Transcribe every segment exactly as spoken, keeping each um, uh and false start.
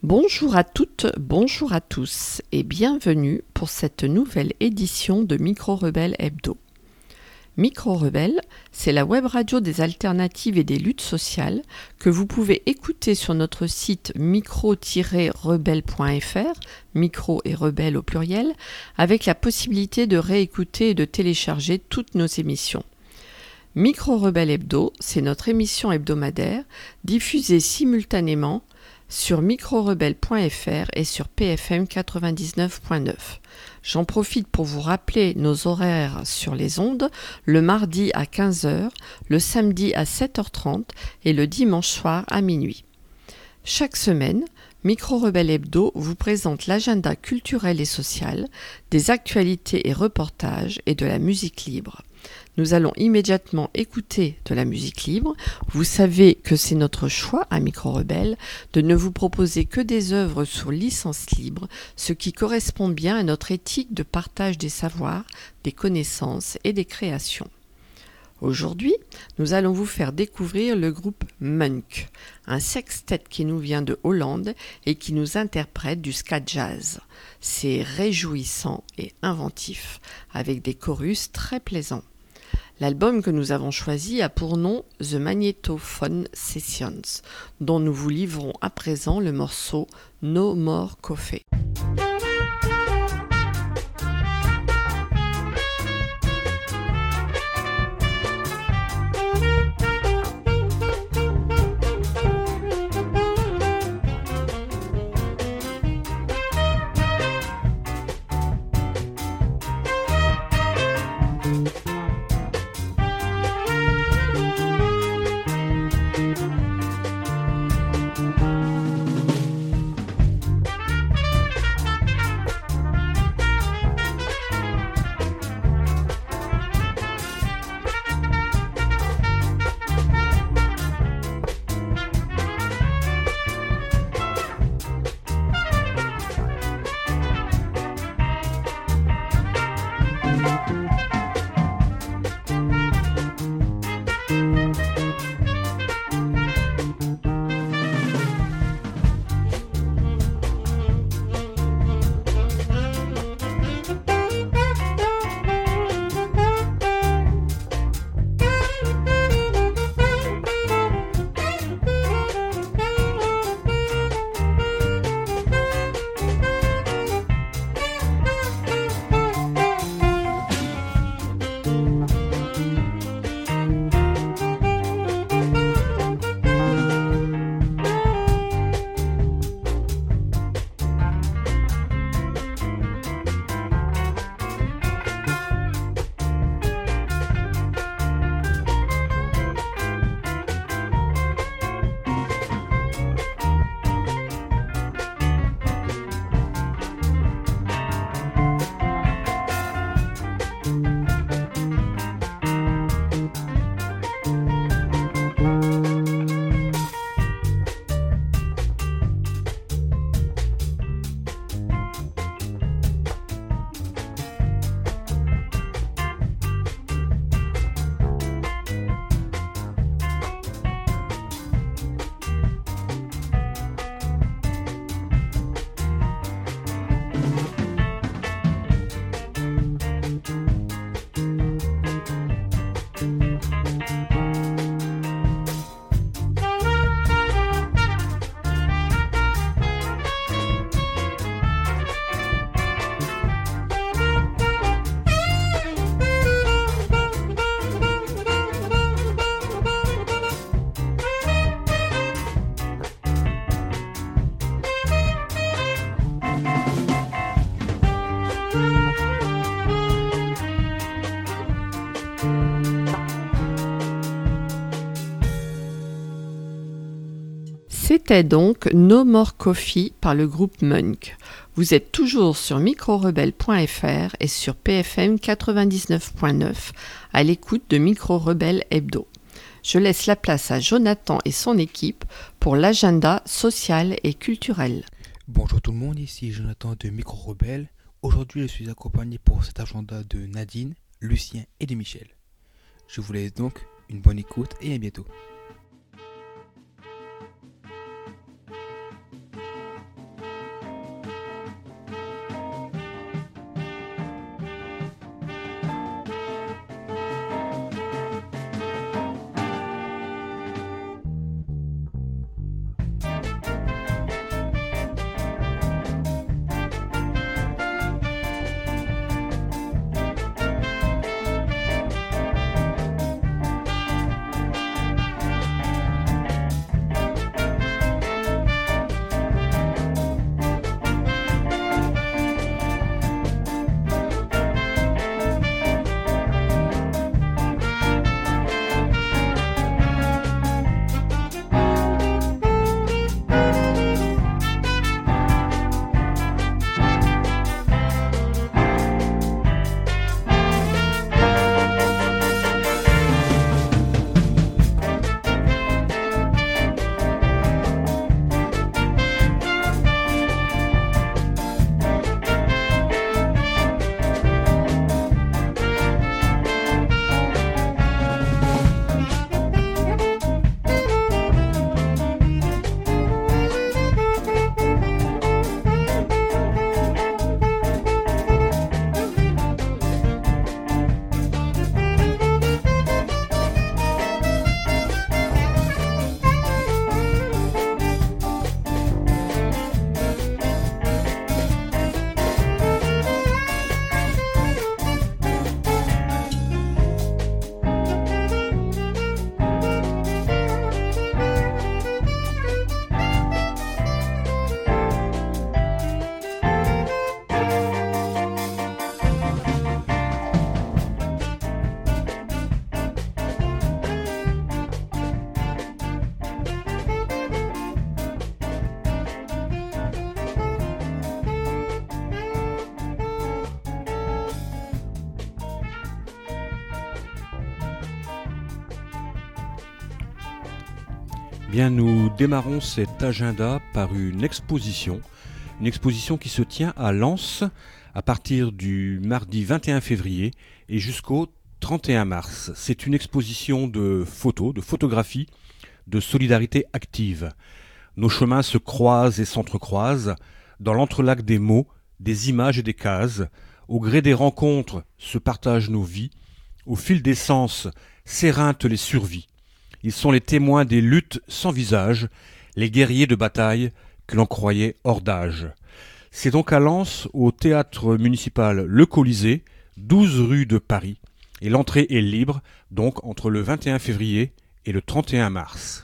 Bonjour à toutes, bonjour à tous et bienvenue pour cette nouvelle édition de Micro Rebelle Hebdo. Micro Rebelle, c'est la web radio des alternatives et des luttes sociales que vous pouvez écouter sur notre site micro tiret rebelle point f r, micro et rebelle au pluriel, avec la possibilité de réécouter et de télécharger toutes nos émissions. Micro Rebelle Hebdo, c'est notre émission hebdomadaire diffusée simultanément sur micro rebelle point f r et sur P F M quatre-vingt-dix-neuf point neuf. J'en profite pour vous rappeler nos horaires sur les ondes, le mardi à quinze heures, le samedi à sept heures trente et le dimanche soir à minuit. Chaque semaine, Micro Rebelle Hebdo vous présente l'agenda culturel et social, des actualités et reportages et de la musique libre. Nous allons immédiatement écouter de la musique libre. Vous savez que c'est notre choix à Micro Rebelle de ne vous proposer que des œuvres sous licence libre, ce qui correspond bien à notre éthique de partage des savoirs, des connaissances et des créations. Aujourd'hui, nous allons vous faire découvrir le groupe Munk, un sextet qui nous vient de Hollande et qui nous interprète du ska jazz. C'est réjouissant et inventif, avec des chorus très plaisants. L'album que nous avons choisi a pour nom The Magnetophone Sessions, dont nous vous livrons à présent le morceau No More Coffee. C'était donc No More Coffee par le groupe Munk. Vous êtes toujours sur micro rebelle point f r et sur P F M quatre-vingt-dix-neuf point neuf à l'écoute de Micro Rebelle Hebdo. Je laisse la place à Jonathan et son équipe pour l'agenda social et culturel. Bonjour tout le monde, ici Jonathan de Micro Rebelle. Aujourd'hui, je suis accompagné pour cet agenda de Nadine, Lucien et de Michel. Je vous laisse donc une bonne écoute et à bientôt. Bien, nous démarrons cet agenda par une exposition, une exposition qui se tient à Lens à partir du mardi vingt et un février et jusqu'au trente et un mars. C'est une exposition de photos, de photographies, de solidarité active. Nos chemins se croisent et s'entrecroisent dans l'entrelac des mots, des images et des cases. Au gré des rencontres se partagent nos vies. Au fil des sens s'éreintent les survies. Ils sont les témoins des luttes sans visage, les guerriers de bataille que l'on croyait hors d'âge. C'est donc à Lens, au théâtre municipal Le Colisée, douze rue de Paris. Et l'entrée est libre, donc entre le vingt et un février et le trente et un mars.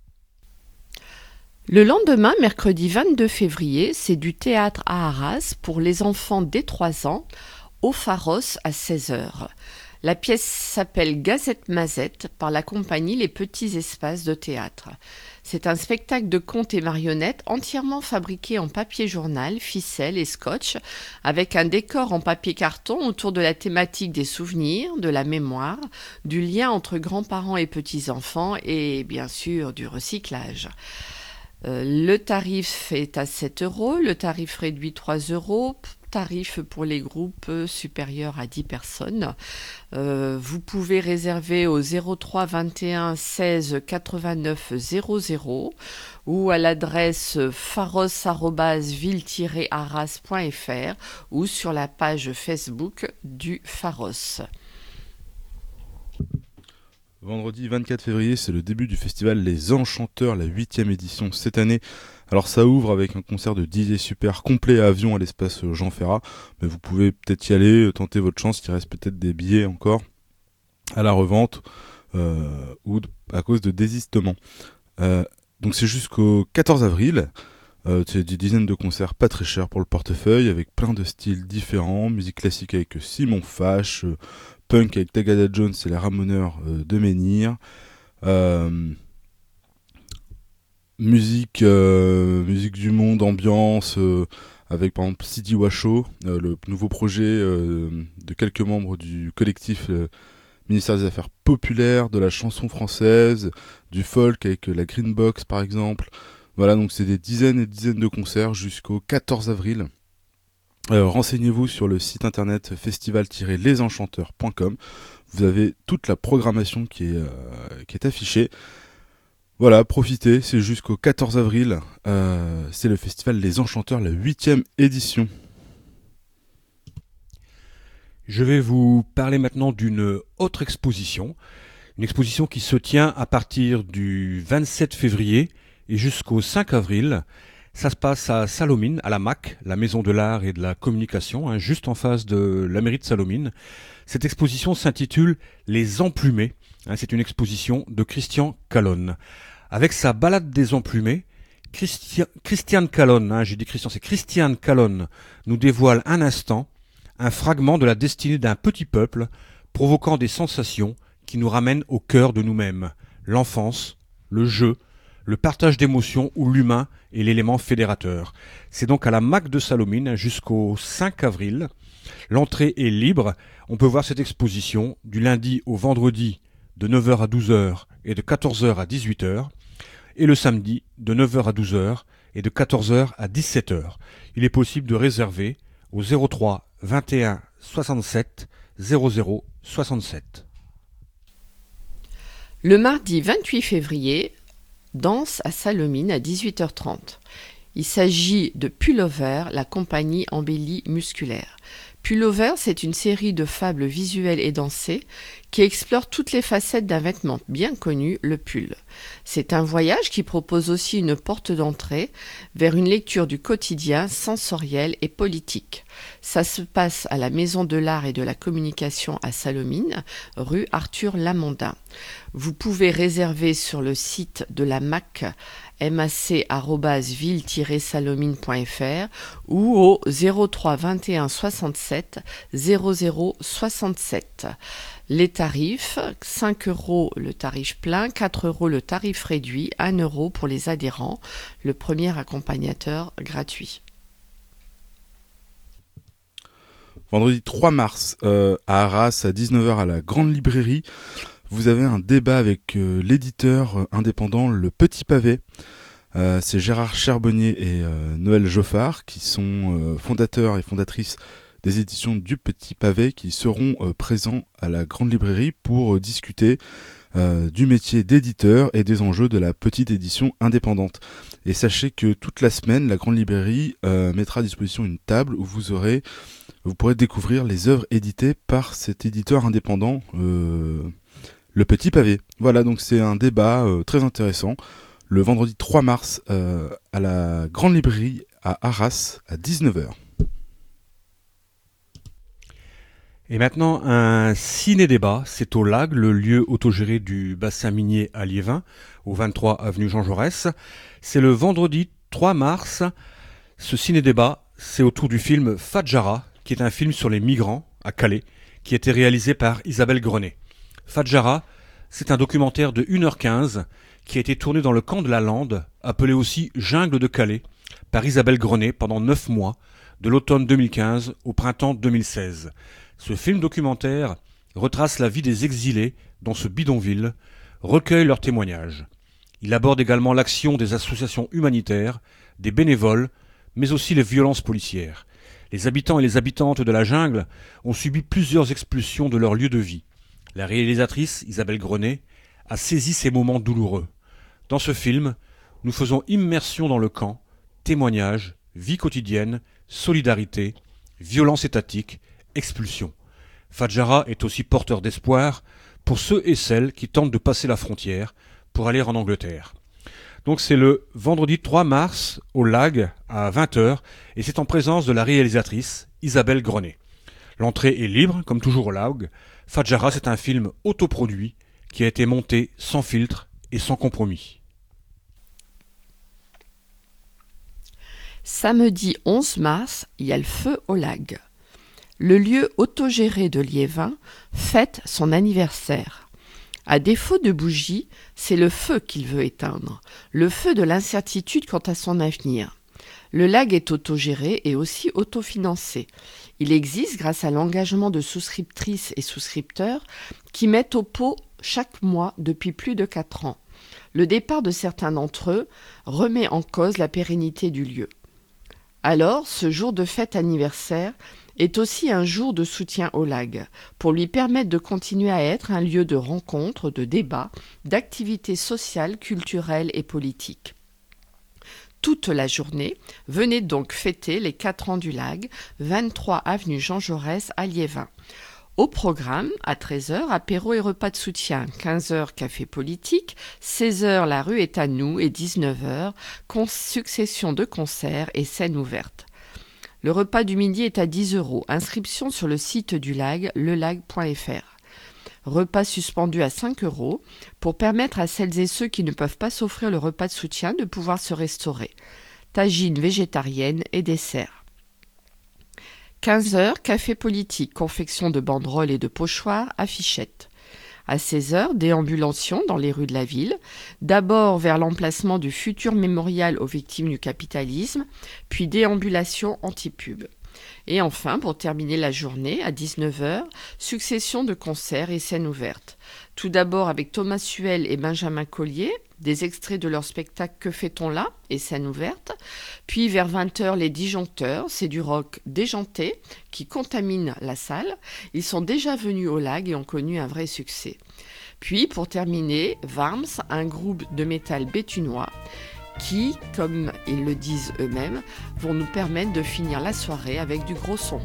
Le lendemain, mercredi vingt-deux février, c'est du théâtre à Arras pour les enfants dès trois ans, au Pharos à seize heures. La pièce s'appelle Gazette Mazette par la compagnie Les Petits Espaces de Théâtre. C'est un spectacle de contes et marionnettes entièrement fabriqué en papier journal, ficelle et scotch, avec un décor en papier carton autour de la thématique des souvenirs, de la mémoire, du lien entre grands-parents et petits-enfants et bien sûr du recyclage. Euh, le tarif est à sept euros, le tarif réduit trois euros, tarif pour les groupes supérieurs à dix personnes. Euh, vous pouvez réserver au zéro trois vingt et un seize quatre-vingt-neuf zéro zéro ou à l'adresse pharos arobase ville tiret arras point f r ou sur la page Facebook du Pharos. Vendredi vingt-quatre février, c'est le début du festival Les Enchanteurs, la huitième édition cette année. Alors ça ouvre avec un concert de D J super complet à Avion à l'espace Jean Ferrat. Mais vous pouvez peut-être y aller, tenter votre chance, il reste peut-être des billets encore à la revente euh, ou à cause de désistement. Euh, donc c'est jusqu'au quatorze avril. Euh, c'est des dizaines de concerts pas très chers pour le portefeuille, avec plein de styles différents. Musique classique avec Simon Fache, euh, punk avec Tagada Jones et les Ramoneurs euh, de Menhir. Euh, musique, euh, musique du monde, ambiance, euh, avec par exemple Sidi Washo, euh, le nouveau projet euh, de quelques membres du collectif euh, ministère des Affaires populaires, de la chanson française, du folk avec euh, la Green Box par exemple. Voilà, donc c'est des dizaines et dizaines de concerts jusqu'au quatorze avril. Euh, renseignez-vous sur le site internet festival tiret les enchanteurs point com. Vous avez toute la programmation qui est, euh, qui est affichée. Voilà, profitez, c'est jusqu'au quatorze avril. Euh, c'est le festival Les Enchanteurs, la huitième édition. Je vais vous parler maintenant d'une autre exposition. Une exposition qui se tient à partir du vingt-sept février et jusqu'au cinq avril. Ça se passe à Salomine, à la M A C, la Maison de l'Art et de la Communication, hein, juste en face de la mairie de Salomine. Cette exposition s'intitule Les Emplumés. Hein, c'est une exposition de Christian Calonne. Avec sa balade des emplumés, Christi- Christiane Calonne, hein, j'ai dit Christian, c'est Christiane Calonne, nous dévoile un instant un fragment de la destinée d'un petit peuple, provoquant des sensations qui nous ramènent au cœur de nous-mêmes. L'enfance, le jeu, le partage d'émotions où l'humain est l'élément fédérateur. C'est donc à la M A C de Salomine jusqu'au cinq avril. L'entrée est libre. On peut voir cette exposition du lundi au vendredi de neuf heures à douze heures et de quatorze heures à dix-huit heures et le samedi de neuf heures à douze heures et de quatorze heures à dix-sept heures. Il est possible de réserver au zéro trois vingt et un soixante-sept zéro zéro soixante-sept. Le mardi vingt-huit février, danse à Salomine à dix-huit heures trente. Il s'agit de Pullover, la compagnie embellie musculaire. Pullover, c'est une série de fables visuelles et dansées qui explore toutes les facettes d'un vêtement bien connu, le pull. C'est un voyage qui propose aussi une porte d'entrée vers une lecture du quotidien sensoriel et politique. Ça se passe à la Maison de l'Art et de la Communication à Salomine, rue Arthur Lamondin. Vous pouvez réserver sur le site de la M A C, mac arobase ville tiret salomine point f r ou au zéro trois vingt et un soixante-sept zéro zéro soixante-sept. Les tarifs, cinq euros le tarif plein, quatre euros le tarif réduit, un euro pour les adhérents, le premier accompagnateur gratuit. Vendredi trois mars, euh, à Arras, à dix-neuf heures à la Grande Librairie, vous avez un débat avec euh, l'éditeur indépendant Le Petit Pavé. Euh, c'est Gérard Charbonnier et euh, Noël Joffard qui sont euh, fondateurs et fondatrices des éditions du Petit Pavé qui seront euh, présents à la Grande Librairie pour euh, discuter euh, du métier d'éditeur et des enjeux de la petite édition indépendante. Et sachez que toute la semaine, la Grande Librairie euh, mettra à disposition une table où vous aurez, vous pourrez découvrir les œuvres éditées par cet éditeur indépendant, euh, Le Petit Pavé. Voilà, donc c'est un débat euh, très intéressant. Le vendredi trois mars euh, à la Grande Librairie à Arras à dix-neuf heures. Et maintenant, un ciné-débat, c'est au Lag, le lieu autogéré du bassin minier à Liévin, au vingt-trois avenue Jean Jaurès. C'est le vendredi trois mars. Ce ciné-débat, c'est autour du film Fadjara, qui est un film sur les migrants à Calais, qui a été réalisé par Isabelle Grenet. Fadjara, c'est un documentaire de une heure quinze qui a été tourné dans le camp de la Lande, appelé aussi Jungle de Calais, par Isabelle Grenet pendant neuf mois, de l'automne deux mille quinze au printemps deux mille seize. Ce film documentaire retrace la vie des exilés dans ce bidonville, recueille leurs témoignages. Il aborde également l'action des associations humanitaires, des bénévoles, mais aussi les violences policières. Les habitants et les habitantes de la jungle ont subi plusieurs expulsions de leur lieu de vie. La réalisatrice, Isabelle Grenet, a saisi ces moments douloureux. Dans ce film, nous faisons immersion dans le camp, témoignages, vie quotidienne, solidarité, violence étatique, expulsion. Fadjara est aussi porteur d'espoir pour ceux et celles qui tentent de passer la frontière pour aller en Angleterre. Donc c'est le vendredi trois mars au Lag à vingt heures et c'est en présence de la réalisatrice Isabelle Grenet. L'entrée est libre, comme toujours au Lag. Fadjara, c'est un film autoproduit qui a été monté sans filtre et sans compromis. Samedi onze mars, il y a le feu au Lag. Le lieu autogéré de Liévin fête son anniversaire. À défaut de bougies, c'est le feu qu'il veut éteindre, le feu de l'incertitude quant à son avenir. Le Lag est autogéré et aussi autofinancé. Il existe grâce à l'engagement de souscriptrices et souscripteurs qui mettent au pot chaque mois depuis plus de quatre ans. Le départ de certains d'entre eux remet en cause la pérennité du lieu. Alors, ce jour de fête anniversaire est aussi un jour de soutien au Lag, pour lui permettre de continuer à être un lieu de rencontre, de débat, d'activités sociales, culturelles et politiques. Toute la journée, venez donc fêter les quatre ans du Lag, vingt-trois avenue Jean Jaurès à Liévin. Au programme, à treize heures, apéro et repas de soutien, quinze heures, café politique, seize heures, la rue est à nous et dix-neuf heures, con- succession de concerts et scènes ouvertes. Le repas du midi est à dix euros. Inscription sur le site du Lag, le lag point f r. Repas suspendu à cinq euros pour permettre à celles et ceux qui ne peuvent pas s'offrir le repas de soutien de pouvoir se restaurer. Tagine végétarienne et dessert. quinze heures, café politique, confection de banderoles et de pochoirs, affichettes. À seize heures, déambulation dans les rues de la ville, d'abord vers l'emplacement du futur mémorial aux victimes du capitalisme, puis déambulation anti-pub. Et enfin, pour terminer la journée, à dix-neuf heures, succession de concerts et scènes ouvertes. Tout d'abord avec Thomas Suel et Benjamin Collier, des extraits de leur spectacle « Que fait-on là ?» et scène ouverte. Puis vers vingt heures, les Disjoncteurs, c'est du rock déjanté qui contamine la salle. Ils sont déjà venus au Lag et ont connu un vrai succès. Puis pour terminer, Varms, un groupe de métal béthunois qui, comme ils le disent eux-mêmes, vont nous permettre de finir la soirée avec du gros son.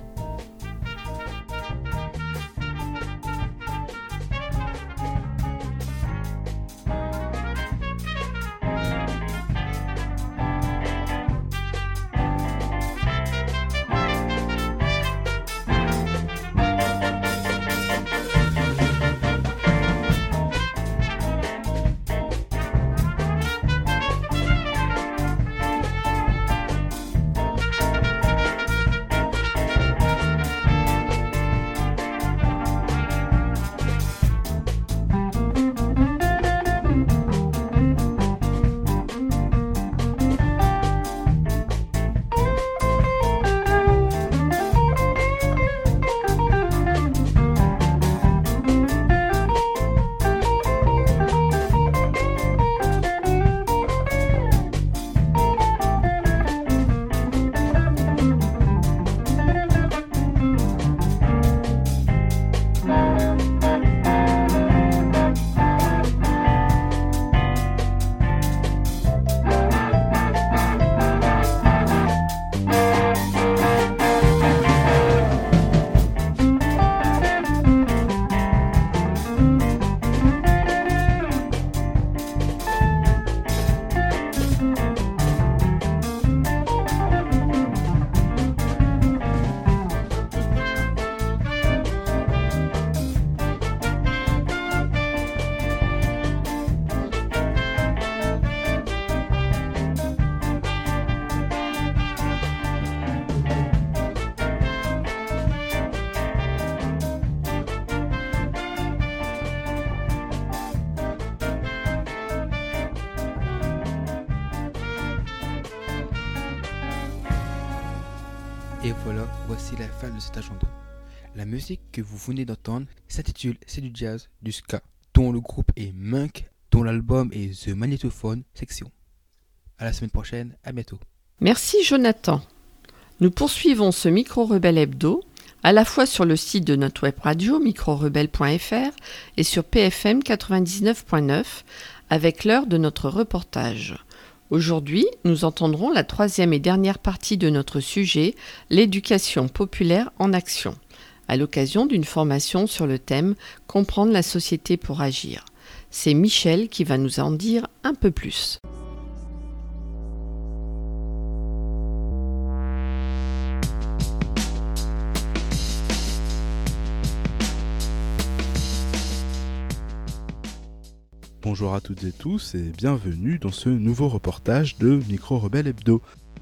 Et voilà, voici la fin de cet agenda. La musique que vous venez d'entendre s'intitule C'est du jazz, du ska, dont le groupe est Munk, dont l'album est The Magnétophone Section. À la semaine prochaine, à bientôt. Merci Jonathan. Nous poursuivons ce Micro-Rebelle Hebdo à la fois sur le site de notre web radio micro rebelle point f r et sur P F M quatre-vingt-dix-neuf point neuf avec l'heure de notre reportage. Aujourd'hui, nous entendrons la troisième et dernière partie de notre sujet, l'éducation populaire en action, à l'occasion d'une formation sur le thème « Comprendre la société pour agir ». C'est Michel qui va nous en dire un peu plus. Bonjour à toutes et tous et bienvenue dans ce nouveau reportage de Micro Rebelle Hebdo.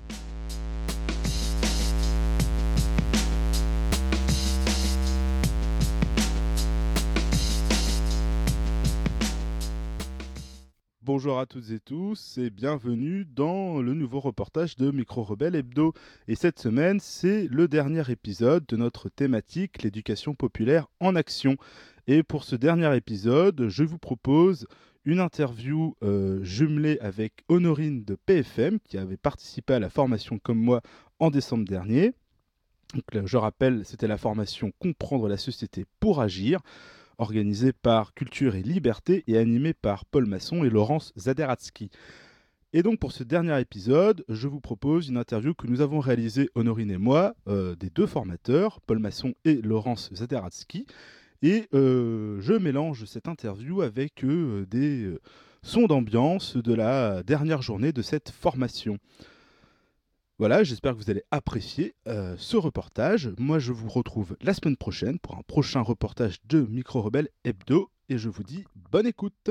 Bonjour à toutes et tous et bienvenue dans le nouveau reportage de Micro Rebelle Hebdo. Et cette semaine, c'est le dernier épisode de notre thématique, l'éducation populaire en action. Et pour ce dernier épisode, je vous propose une interview euh, jumelée avec Honorine de P F M qui avait participé à la formation comme moi en décembre dernier. Donc, là, je rappelle, c'était la formation Comprendre la société pour agir, organisée par Culture et Liberté et animée par Paul Masson et Laurence Zaderatsky. Et donc pour ce dernier épisode, je vous propose une interview que nous avons réalisée, Honorine et moi, euh, des deux formateurs, Paul Masson et Laurence Zaderatsky. Et euh, je mélange cette interview avec euh, des euh, sons d'ambiance de la dernière journée de cette formation. Voilà, j'espère que vous allez apprécier euh, ce reportage. Moi, je vous retrouve la semaine prochaine pour un prochain reportage de Micro Rebelle Hebdo. Et je vous dis bonne écoute.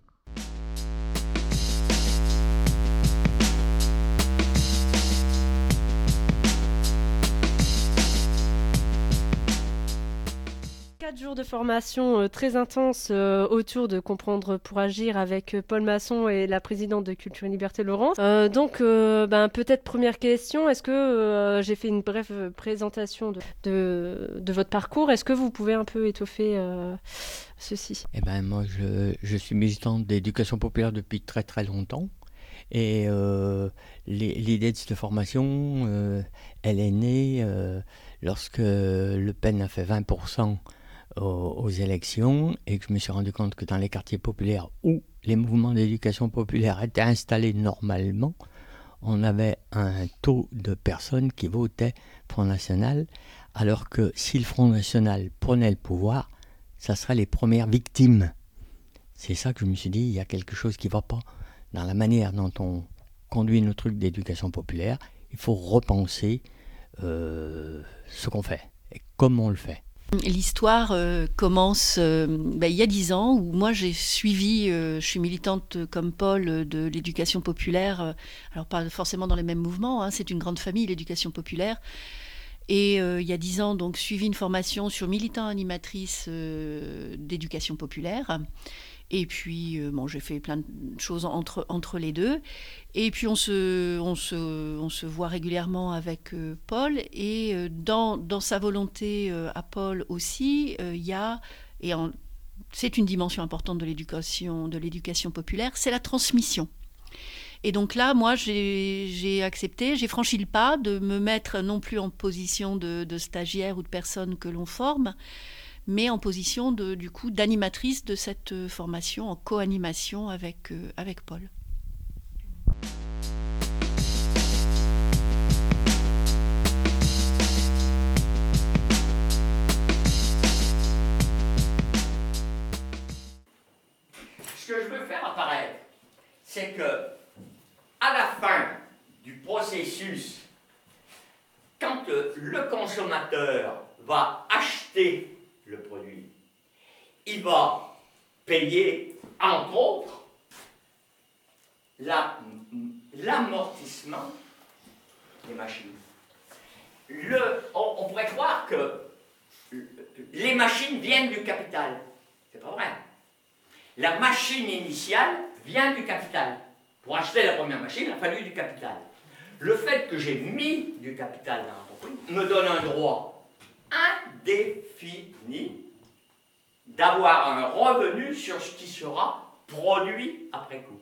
Quatre jours de formation euh, très intense euh, autour de Comprendre pour agir avec euh, Paul Masson et la présidente de Culture et Liberté, Laurence. Euh, donc, euh, ben, peut-être première question, est-ce que euh, j'ai fait une brève présentation de, de, de votre parcours, est-ce que vous pouvez un peu étoffer euh, ceci ? Eh ben, moi, je, je suis militante d'éducation populaire depuis très très longtemps. Et euh, l'idée de cette formation, euh, elle est née euh, lorsque Le Pen a fait vingt pour cent aux, aux élections et que je me suis rendu compte que dans les quartiers populaires où les mouvements d'éducation populaire étaient installés normalement, on avait un taux de personnes qui votaient Front National, alors que si le Front National prenait le pouvoir, ça serait les premières victimes. C'est ça que je me suis dit, il y a quelque chose qui ne va pas dans la manière dont on conduit nos trucs d'éducation populaire. Il faut repenser euh, ce qu'on fait et comment on le fait. L'histoire euh, commence euh, ben, il y a dix ans où moi j'ai suivi, euh, je suis militante comme Paul euh, de l'éducation populaire, euh, alors pas forcément dans les mêmes mouvements, hein, c'est une grande famille l'éducation populaire. Et euh, il y a dix ans, donc, suivi une formation sur militant animatrice euh, d'éducation populaire. Et puis, euh, bon, j'ai fait plein de choses entre, entre les deux. Et puis, on se, on se, on se voit régulièrement avec euh, Paul. Et euh, dans, dans sa volonté euh, à Paul aussi, il euh, y a, et en, c'est une dimension importante de l'éducation, de l'éducation populaire, c'est la transmission. Et donc là, moi, j'ai, j'ai accepté, j'ai franchi le pas de me mettre non plus en position de, de stagiaire ou de personne que l'on forme, mais en position de, du coup, d'animatrice de cette formation, en co-animation avec, euh, avec Paul. Ce que je veux faire apparaître, c'est que à la fin du processus, quand euh, le consommateur va acheter le produit, il va payer, entre autres, la, l'amortissement des machines. Le, on, on pourrait croire que les machines viennent du capital. C'est pas vrai. La machine initiale vient du capital. Pour acheter la première machine, il a fallu du capital. Le fait que j'ai mis du capital dans l'entreprise me donne un droit indéfini d'avoir un revenu sur ce qui sera produit après coup.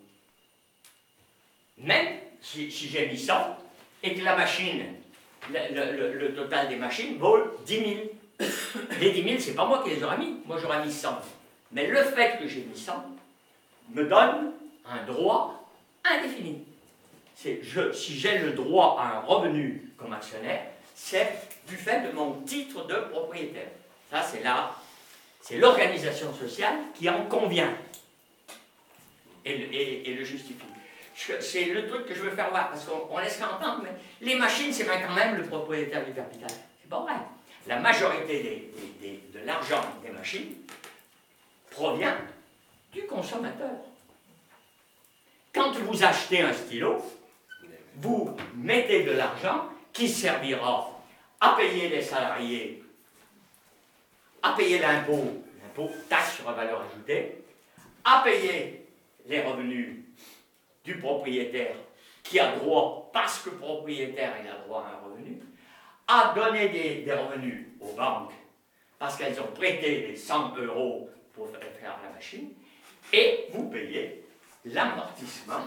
Même si, si j'ai mis cent et que la machine, le, le, le total des machines vaut dix mille. Les dix mille, c'est pas moi qui les aurais mis, moi j'aurais mis cent. Mais le fait que j'ai mis cent me donne un droit indéfini. C'est, je, si j'ai le droit à un revenu comme actionnaire, c'est du fait de mon titre de propriétaire. Ça, c'est là, c'est l'organisation sociale qui en convient et le, et, et le justifie. Je, c'est le truc que je veux faire voir, parce qu'on on laisse entendre, mais les machines, c'est quand même le propriétaire du capital. C'est pas vrai. La majorité des, des, des, de l'argent des machines provient du consommateur. Quand vous achetez un stylo, vous mettez de l'argent qui servira à payer les salariés, à payer l'impôt, l'impôt taxe sur la valeur ajoutée, à payer les revenus du propriétaire qui a droit, parce que propriétaire il a droit à un revenu, à donner des, des revenus aux banques parce qu'elles ont prêté des cent euros pour faire la machine, et vous payez l'amortissement.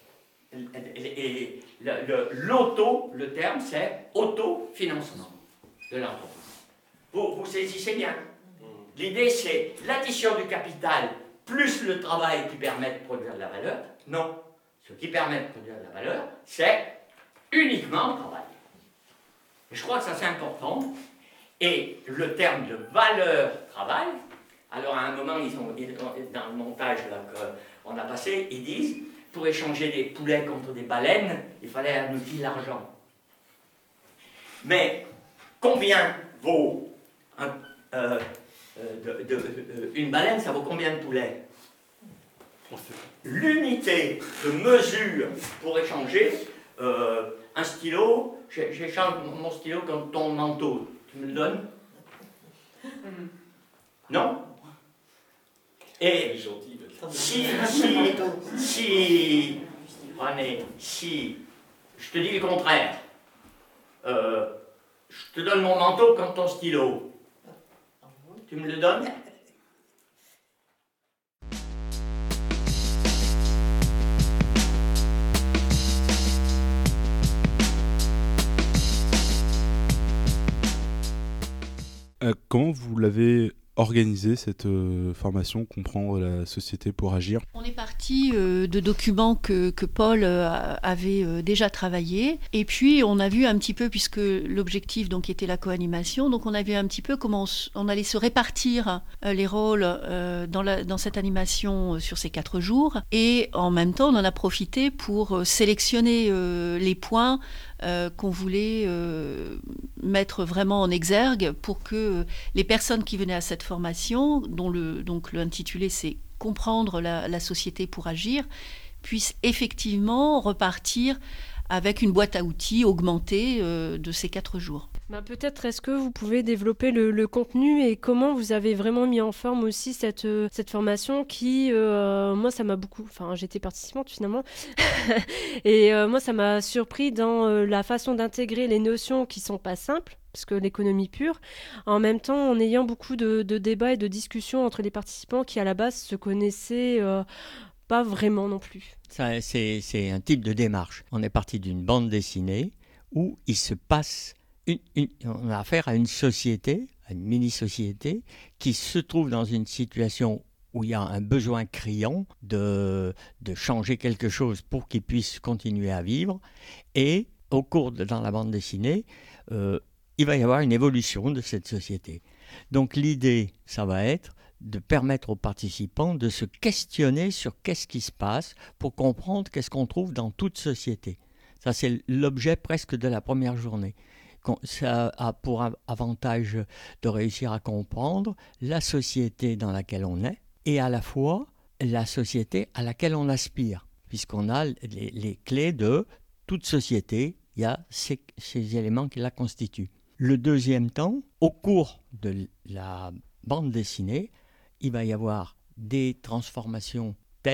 Et le, le, l'auto, le terme, c'est autofinancement de l'entreprise. Vous, vous saisissez bien. L'idée, c'est l'addition du capital plus le travail qui permet de produire de la valeur. Non. Ce qui permet de produire de la valeur, c'est uniquement le travail. Et je crois que ça, c'est important. Et le terme de valeur travail, alors à un moment, ils ont, dans le montage là, qu'on a passé, ils disent, pour échanger des poulets contre des baleines, il fallait un outil, l'argent. Mais combien vaut un, euh, de, de, de, une baleine, ça vaut combien de poulets? L'unité de mesure pour échanger euh, un stylo, j'échange mon stylo contre ton manteau, tu me le donnes? Non? Et si, si, si, René, si, je te dis le contraire, euh, je te donne mon manteau contre ton stylo, tu me le donnes? Euh, comment vous l'avez organisée, cette euh, formation, comprendre la société pour agir? On est parti euh, de documents que, que Paul euh, avait euh, déjà travaillés, et puis on a vu un petit peu, puisque l'objectif donc était la co-animation, donc on a vu un petit peu comment on, on allait se répartir euh, les rôles euh, dans, la, dans cette animation euh, sur ces quatre jours, et en même temps on en a profité pour euh, sélectionner euh, les points Euh, qu'on voulait euh, mettre vraiment en exergue pour que euh, les personnes qui venaient à cette formation, dont le, donc l'intitulé c'est « Comprendre la, la société pour agir », puissent effectivement repartir avec une boîte à outils augmentée euh, de ces quatre jours. Bah, peut-être est-ce que vous pouvez développer le, le contenu et comment vous avez vraiment mis en forme aussi cette, euh, cette formation qui, euh, moi ça m'a beaucoup, enfin j'étais participante finalement, et euh, moi ça m'a surpris dans euh, la façon d'intégrer les notions qui sont pas simples, parce que l'économie pure, en même temps en ayant beaucoup de, de débats et de discussions entre les participants qui à la base se connaissaient euh, pas vraiment non plus. Ça, c'est, c'est un type de démarche. On est parti d'une bande dessinée où il se passe Une, une, on a affaire à une société, à une mini-société, qui se trouve dans une situation où il y a un besoin criant de, de changer quelque chose pour qu'ils puissent continuer à vivre. Et au cours de dans la bande dessinée, euh, il va y avoir une évolution de cette société. Donc l'idée, ça va être de permettre aux participants de se questionner sur qu'est-ce qui se passe pour comprendre qu'est-ce qu'on trouve dans toute société. Ça, c'est l'objet presque de la première journée. Ça a pour avantage de réussir à comprendre la société dans laquelle on est et à la fois la société à laquelle on aspire, puisqu'on a les, les clés de toute société, il y a ces, ces éléments qui la constituent. Le deuxième temps, au cours de la bande dessinée, il va y avoir des transformations telles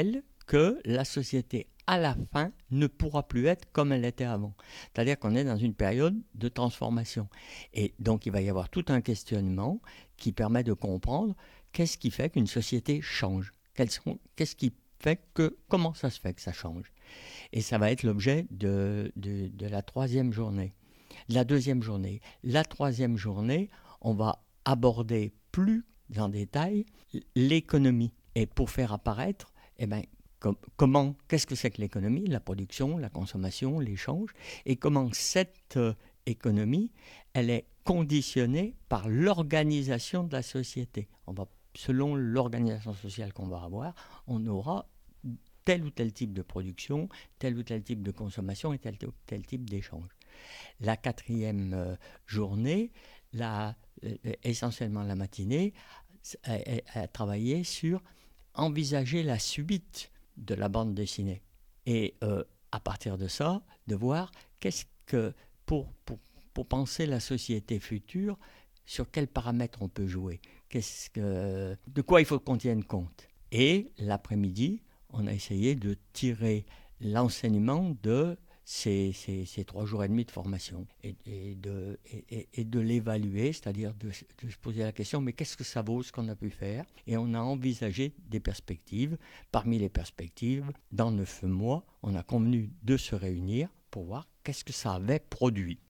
que la société, à la fin, ne pourra plus être comme elle était avant. C'est-à-dire qu'on est dans une période de transformation. Et donc, il va y avoir tout un questionnement qui permet de comprendre qu'est-ce qui fait qu'une société change. Quels sont, qu'est-ce qui fait que, comment ça se fait que ça change. Et ça va être l'objet de, de, de la troisième journée. La deuxième journée. La troisième journée, on va aborder plus en détail l'économie. Et pour faire apparaître, eh ben, com- comment, qu'est-ce que c'est que l'économie, la production, la consommation, l'échange, et comment cette euh, économie, elle est conditionnée par l'organisation de la société. On va, selon l'organisation sociale qu'on va avoir, on aura tel ou tel type de production, tel ou tel type de consommation et tel ou tel type d'échange. La quatrième euh, journée, la, euh, essentiellement la matinée, a, a, a travaillé sur envisager la suite de la bande dessinée. Et euh, à partir de ça, de voir qu'est-ce que, pour, pour, pour penser la société future, sur quels paramètres on peut jouer, qu'est-ce que, de quoi il faut qu'on tienne compte. Et l'après-midi, on a essayé de tirer l'enseignement de ces, ces, ces trois jours et demi de formation et, et, de, et, et de l'évaluer, c'est-à-dire de, de se poser la question, mais qu'est-ce que ça vaut ce qu'on a pu faire ? Et on a envisagé des perspectives. Parmi les perspectives, dans neuf mois, on a convenu de se réunir pour voir qu'est-ce que ça avait produit.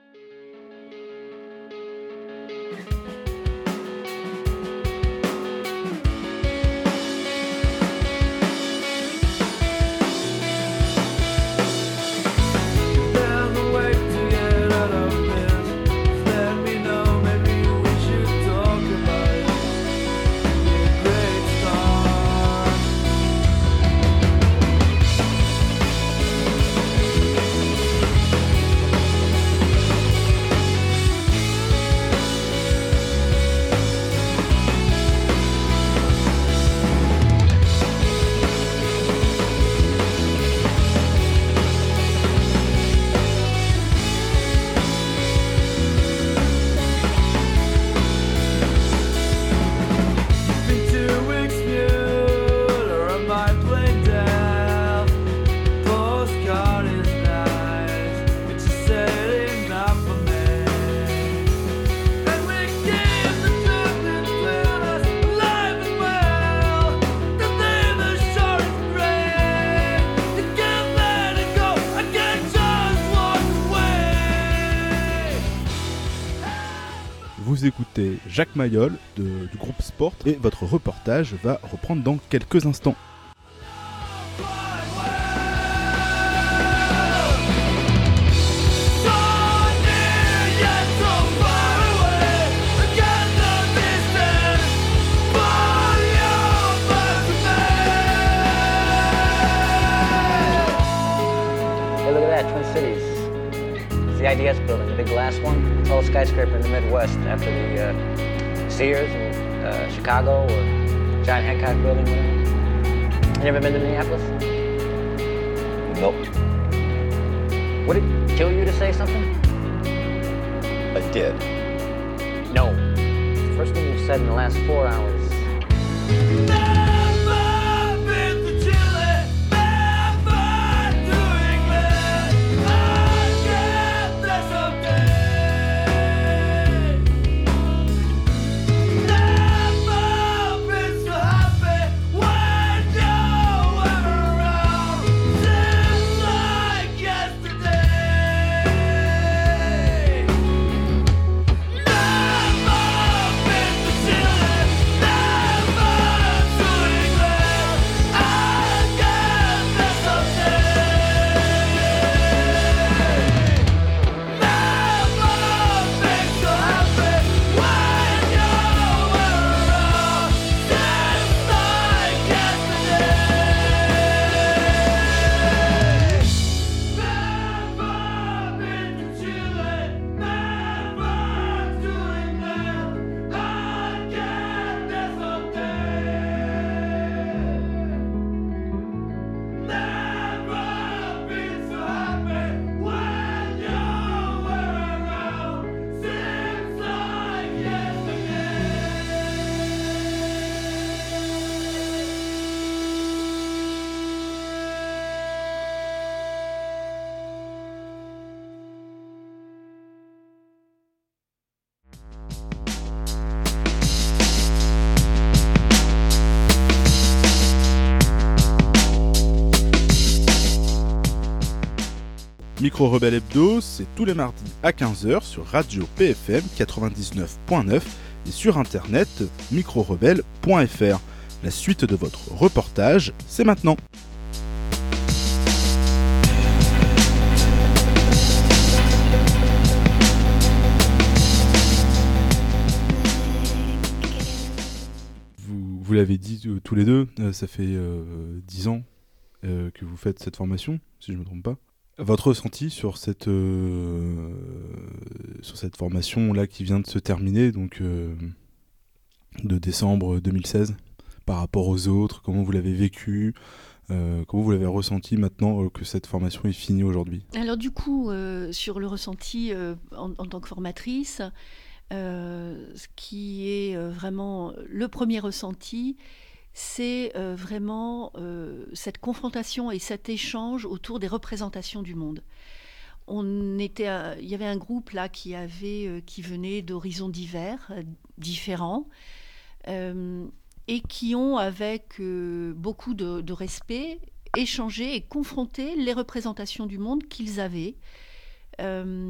Vous écoutez Jacques Mayol de, du groupe Sport et votre reportage va reprendre dans quelques instants. Hey, look at that, Twin Cities. It's the I D S building, the big glass one. Tallest skyscraper in the Midwest after the uh, Sears in uh, Chicago or John Hancock building, whatever. You never been to Minneapolis? Nope. Would it kill you to say something? I did. No. First thing you've said in the last four hours. Never been to Chile, never Micro Rebelle Hebdo, c'est tous les mardis à quinze heures sur Radio P F M quatre-vingt-dix-neuf point neuf et sur internet micro rebelle point f r. La suite de votre reportage, c'est maintenant. Vous, vous l'avez dit euh, tous les deux, euh, ça fait euh, dix ans euh, que vous faites cette formation, si je ne me trompe pas. Votre ressenti sur cette, euh, sur cette formation-là qui vient de se terminer, donc euh, de décembre deux mille seize, par rapport aux autres, comment vous l'avez vécu, euh, comment vous l'avez ressenti maintenant que cette formation est finie aujourd'hui? Alors du coup, euh, sur le ressenti euh, en, en tant que formatrice, euh, ce qui est euh, vraiment le premier ressenti, c'est euh, vraiment euh, cette confrontation et cet échange autour des représentations du monde. On était, euh, il y avait un groupe là qui, avait, euh, qui venait d'horizons divers, euh, différents, euh, et qui ont, avec euh, beaucoup de, de respect, échangé et confronté les représentations du monde qu'ils avaient. Euh,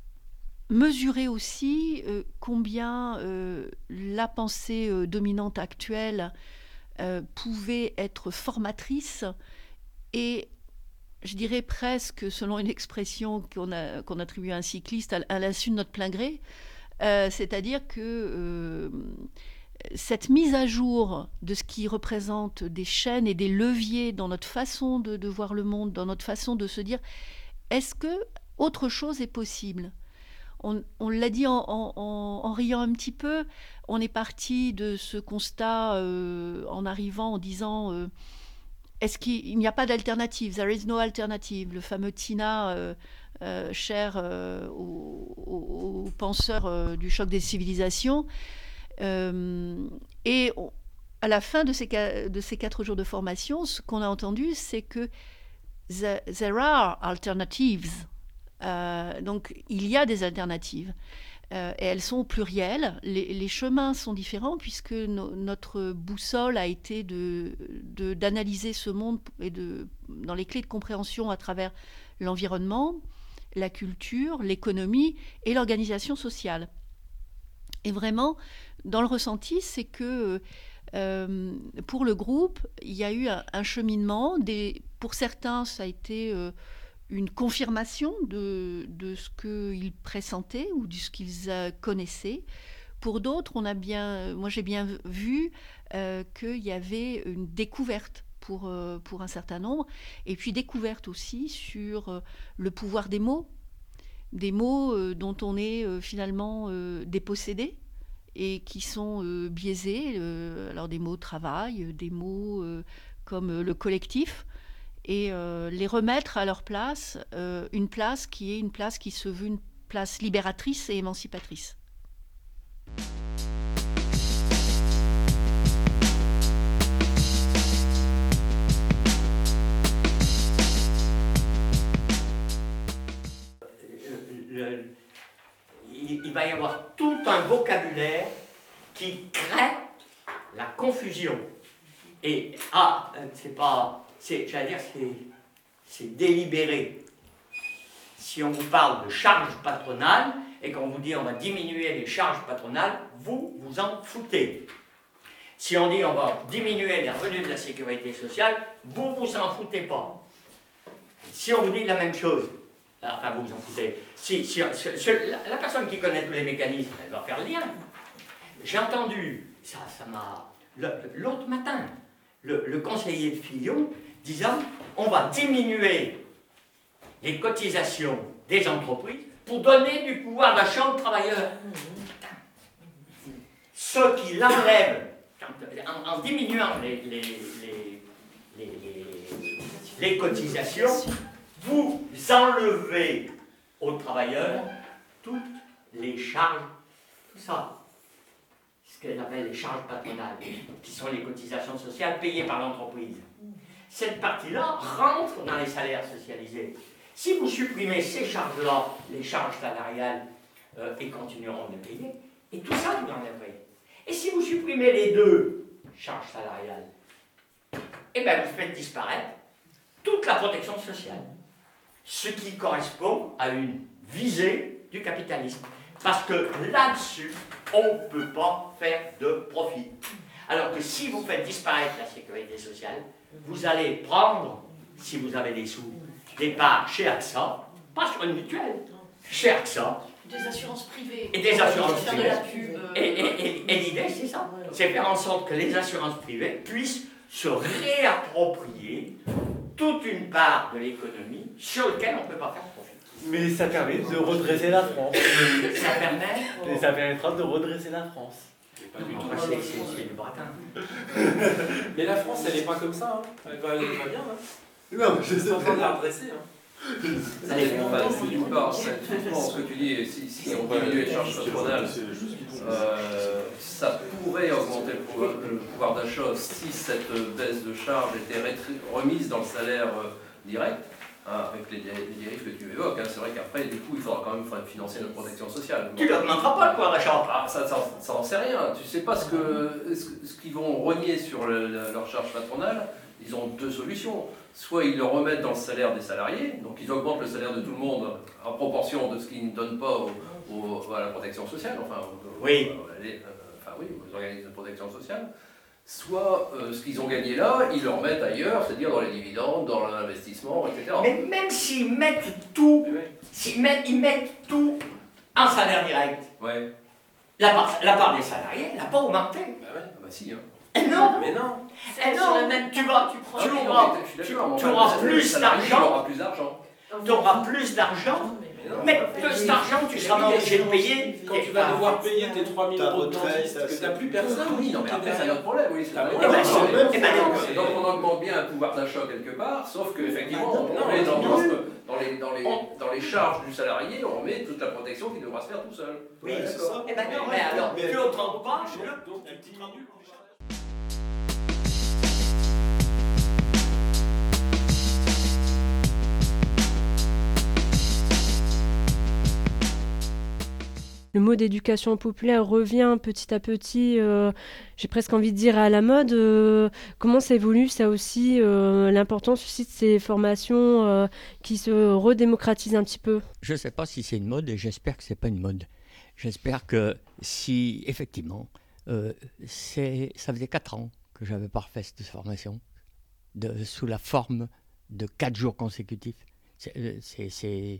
mesurer aussi euh, combien euh, la pensée euh, dominante actuelle Euh, pouvait être formatrice et, je dirais presque, selon une expression qu'on, a, qu'on attribue à un cycliste, à, à l'insu de notre plein gré, euh, c'est-à-dire que euh, cette mise à jour de ce qui représente des chaînes et des leviers dans notre façon de, de voir le monde, dans notre façon de se dire, est-ce que autre chose est possible ? On, on l'a dit en, en, en riant un petit peu, on est parti de ce constat euh, en arrivant en disant euh, est-ce qu'il n'y a pas d'alternative? There is no alternative. Le fameux Tina, euh, euh, cher euh, aux, aux, aux penseurs euh, du choc des civilisations. Euh, et on, à la fin de ces, de ces quatre jours de formation, ce qu'on a entendu, c'est que the, there are alternatives. Euh, donc il y a des alternatives euh, et elles sont au pluriel. Les, les chemins sont différents puisque no, notre boussole a été de, de, d'analyser ce monde et de, dans les clés de compréhension à travers l'environnement, la culture, l'économie et l'organisation sociale. Et vraiment, dans le ressenti, c'est que euh, pour le groupe, il y a eu un, un cheminement. Des, pour certains, ça a été euh, une confirmation de, de ce qu'ils pressentaient ou de ce qu'ils euh, connaissaient. Pour d'autres, on a bien, moi j'ai bien vu euh, qu'il y avait une découverte pour, euh, pour un certain nombre, et puis découverte aussi sur euh, le pouvoir des mots, des mots euh, dont on est euh, finalement euh, dépossédé et qui sont euh, biaisés, euh, alors des mots travail, des mots euh, comme euh, le collectif, et euh, les remettre à leur place, euh, une place qui est une place qui se veut une place libératrice et émancipatrice. Le, il, il va y avoir tout un vocabulaire qui crée la confusion. Et, ah, c'est pas... C'est, j'allais dire, c'est, c'est délibéré. Si on vous parle de charges patronales et qu'on vous dit on va diminuer les charges patronales, vous vous en foutez. Si on dit on va diminuer les revenus de la sécurité sociale, vous vous en foutez pas. Si on vous dit la même chose, enfin vous vous en foutez. Si, si, si, la, la personne qui connaît tous les mécanismes, elle va faire le lien. J'ai entendu, ça, ça m'a... Le, l'autre matin, le, le conseiller de Fillon disant on va diminuer les cotisations des entreprises pour donner du pouvoir d'achat aux travailleurs. Ceux qui l'enlèvent, en, en diminuant les, les, les, les, les, les cotisations, vous enlevez aux travailleurs toutes les charges, tout ça, ce qu'elle appelle les charges patronales, qui sont les cotisations sociales payées par l'entreprise. Cette partie-là rentre dans les salaires socialisés. Si vous supprimez ces charges-là, les charges salariales, euh, et continueront de payer, et tout ça, vous l'enlèverez. Et si vous supprimez les deux charges salariales, eh bien vous faites disparaître toute la protection sociale. ce qui correspond à une visée du capitalisme. Parce que là-dessus, on ne peut pas faire de profit. Alors que si vous faites disparaître la sécurité sociale, vous allez prendre, si vous avez des sous, des parts chez AXA, pas sur une mutuelle, chez AXA. Des assurances privées. Et des assurances Faire de privées. la pub, euh, Et, et, et, et l'idée, c'est ça. C'est faire en sorte que les assurances privées puissent se réapproprier toute une part de l'économie sur laquelle on ne peut pas faire profit. Mais ça permet de redresser la France. Ça permet. Et ça permettra de redresser la France. C'est, c'est, c'est du bratin. Mais la France, elle n'est pas comme ça. Hein. Elle, va, elle va bien. Hein. Non, je sais en train de la redresser. Hein. Ça dépend, bah, d'une part, effectivement, ce que tu dis, si, si on diminue les charges patronales, euh, ça pourrait augmenter le pouvoir, le pouvoir d'achat si cette baisse de charges était rétri- remise dans le salaire euh, direct, hein, avec les, les dérives que tu évoques. Hein. C'est vrai qu'après, du coup, il faudra quand même financer notre protection sociale. Tu n'augmenteras pas le pouvoir d'achat. Ah, ça, ça, ça en sait rien. Tu sais pas ce que ce, ce qu'ils vont renier sur le, le, leur charge patronale. Ils ont deux solutions. Soit ils le remettent dans le salaire des salariés, donc ils augmentent le salaire de tout le monde en proportion de ce qu'ils ne donnent pas au, au, à la protection sociale, enfin, au, oui. Au, les, enfin oui, aux organismes de protection sociale. Soit euh, ce qu'ils ont gagné là, ils le remettent ailleurs, c'est-à-dire dans les dividendes, dans l'investissement, et cetera. Mais même s'ils mettent tout, s'ils mettent, ils mettent tout en salaire direct, ouais. la, part, la part des salariés, elle n'a pas augmenté. Bah ouais, bah si, hein. Et non, mais non, et non, la même tu vas, tu, prends, tu tu auras, tu, tu, tu tu auras plus d'argent, plus d'argent. tu auras plus d'argent, mais plus d'argent, tu seras obligé de payer. Quand tu vas devoir payer tes trois mille euros de dentiste, parce que tu n'as plus personne. Oui, non, mais après, c'est un autre problème, oui. C'est Ah, un mais autre non, problème. eh ben non. C'est donc on augmente bien le pouvoir d'achat quelque part, sauf qu'effectivement, on met dans, dans, dans, les, dans, les, dans les charges du salarié, on remet toute la protection qu'il devra se faire tout seul. Oui, Ouais, c'est ça. Eh ben non, mais alors, tu augmentes pas, Donc tu diminues. Le mot d'éducation populaire revient petit à petit, euh, j'ai presque envie de dire à la mode. Euh, comment ça évolue, ça aussi, euh, l'importance aussi de ces formations euh, qui se redémocratisent un petit peu? Je ne sais pas si c'est une mode et j'espère que ce n'est pas une mode. J'espère que si, effectivement, euh, c'est, ça faisait quatre ans que j'avais pas refait cette formation de, sous la forme de quatre jours consécutifs. C'est... c'est, c'est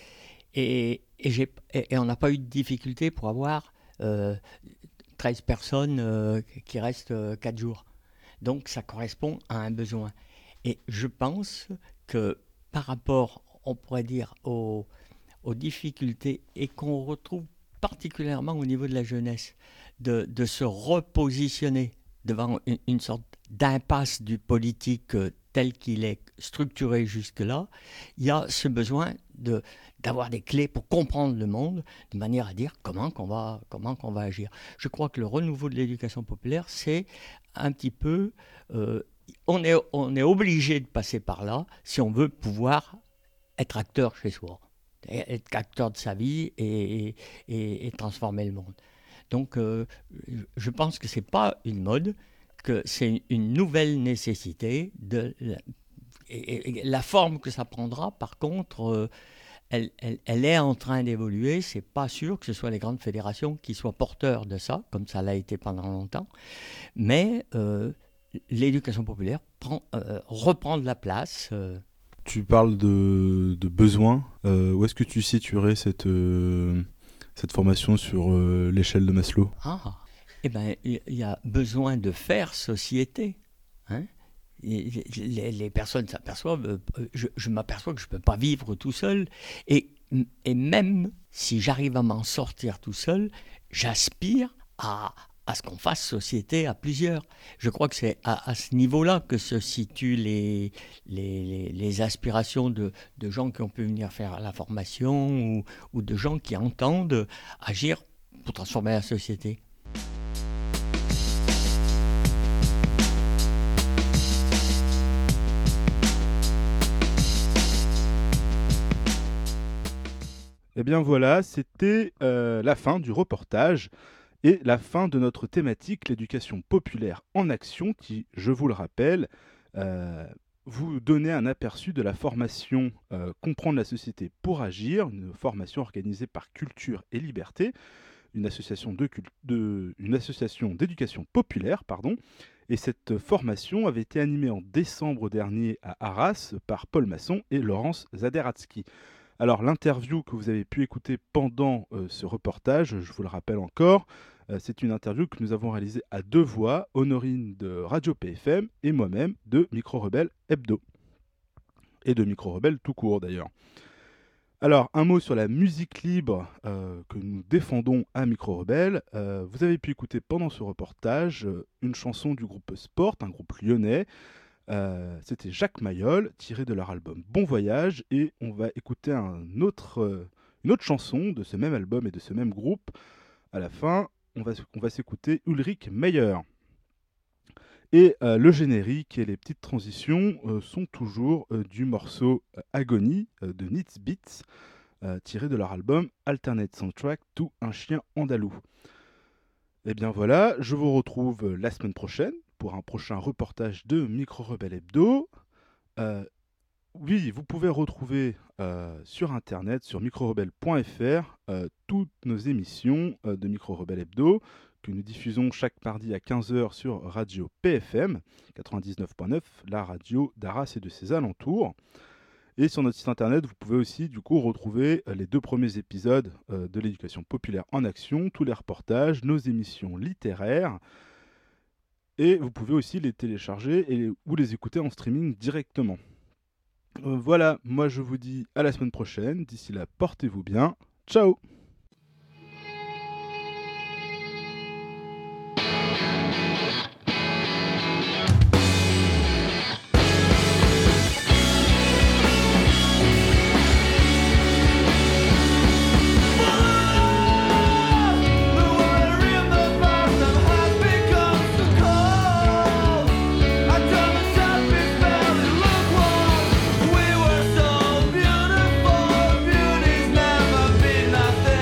Et, et, j'ai, et, et on n'a pas eu de difficulté pour avoir euh, treize personnes euh, qui restent euh, quatre jours. Donc ça correspond à un besoin. Et je pense que par rapport, on pourrait dire, aux, aux difficultés et qu'on retrouve particulièrement au niveau de la jeunesse, de, de se repositionner devant une, une sorte d'impasse du politique euh, tel qu'il est structuré jusque-là, il y a ce besoin de, d'avoir des clés pour comprendre le monde, de manière à dire comment qu'on va, comment qu'on va agir. Je crois que le renouveau de l'éducation populaire, c'est un petit peu... Euh, on est, on est obligé de passer par là si on veut pouvoir être acteur chez soi, être acteur de sa vie et, et, et transformer le monde. Donc, euh, je pense que ce n'est pas une mode, que c'est une nouvelle nécessité. De la, et, et la forme que ça prendra, par contre, euh, elle, elle, elle est en train d'évoluer. Ce n'est pas sûr que ce soit les grandes fédérations qui soient porteurs de ça, comme ça l'a été pendant longtemps. Mais euh, l'éducation populaire prend, euh, reprend de la place. Euh. Tu parles de, de besoins. Euh, où est-ce que tu situerais cette, euh, cette formation sur euh, l'échelle de Maslow? Ah, eh bien, il y a besoin de faire société. Hein? Les, les, les personnes s'aperçoivent, je, je m'aperçois que je ne peux pas vivre tout seul. Et, et même si j'arrive à m'en sortir tout seul, j'aspire à, à ce qu'on fasse société à plusieurs. Je crois que c'est à, à ce niveau-là que se situent les, les, les, les aspirations de, de gens qui ont pu venir faire la formation ou, ou de gens qui entendent agir pour transformer la société. Eh bien voilà, c'était euh, la fin du reportage et la fin de notre thématique, l'éducation populaire en action, qui, je vous le rappelle, euh, vous donner un aperçu de la formation euh, Comprendre la société pour agir, une formation organisée par Culture et Liberté, une association, de, de, une association d'éducation populaire, pardon. Et cette formation avait été animée en décembre dernier à Arras par Paul Masson et Laurence Zaderatsky. Alors l'interview que vous avez pu écouter pendant euh, ce reportage, je vous le rappelle encore, euh, c'est une interview que nous avons réalisée à deux voix, Honorine de Radio P F M et moi-même de Micro Rebelle Hebdo. Et de Micro Rebelle tout court d'ailleurs. Alors, un mot sur la musique libre euh, que nous défendons à Micro Rebelle. Euh, vous avez pu écouter pendant ce reportage euh, une chanson du groupe Sport, un groupe lyonnais. Euh, c'était Jacques Mayol, tiré de leur album Bon Voyage. Et on va écouter un autre, euh, une autre chanson de ce même album et de ce même groupe. À la fin, on va, on va s'écouter Ulrich Meyer. Et euh, le générique et les petites transitions euh, sont toujours euh, du morceau euh, Agony euh, de Nitz Beats, euh, tiré de leur album Alternate Soundtrack to Un chien andalou. Et bien voilà, je vous retrouve euh, la semaine prochaine pour un prochain reportage de Micro Rebelle Hebdo. Euh, oui, vous pouvez retrouver euh, sur internet, sur micro rebelle point f r, euh, toutes nos émissions euh, de Micro Rebelle Hebdo, que nous diffusons chaque mardi à quinze heures sur Radio P F M quatre-vingt-dix-neuf point neuf, la radio d'Arras et de ses alentours. Et sur notre site internet, vous pouvez aussi du coup retrouver les deux premiers épisodes euh, de l'éducation populaire en action, tous les reportages, nos émissions littéraires. Et vous pouvez aussi les télécharger et, ou les écouter en streaming directement. Euh, voilà, moi je vous dis à la semaine prochaine. D'ici là, portez-vous bien. Ciao! Nothing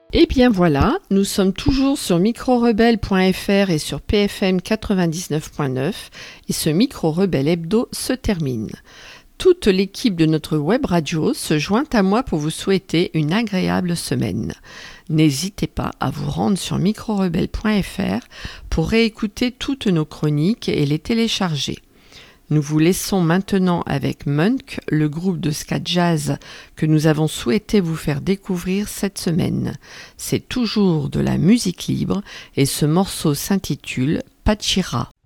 Et bien voilà, nous sommes toujours sur micro rebelle point f r et sur P F M quatre-vingt-dix-neuf point neuf et ce Micro Rebelle Hebdo se termine. Toute l'équipe de notre web radio se joint à moi pour vous souhaiter une agréable semaine. N'hésitez pas à vous rendre sur micro rebelle point f r pour réécouter toutes nos chroniques et les télécharger. Nous vous laissons maintenant avec Munk, le groupe de ska jazz que nous avons souhaité vous faire découvrir cette semaine. C'est toujours de la musique libre et ce morceau s'intitule Pachira.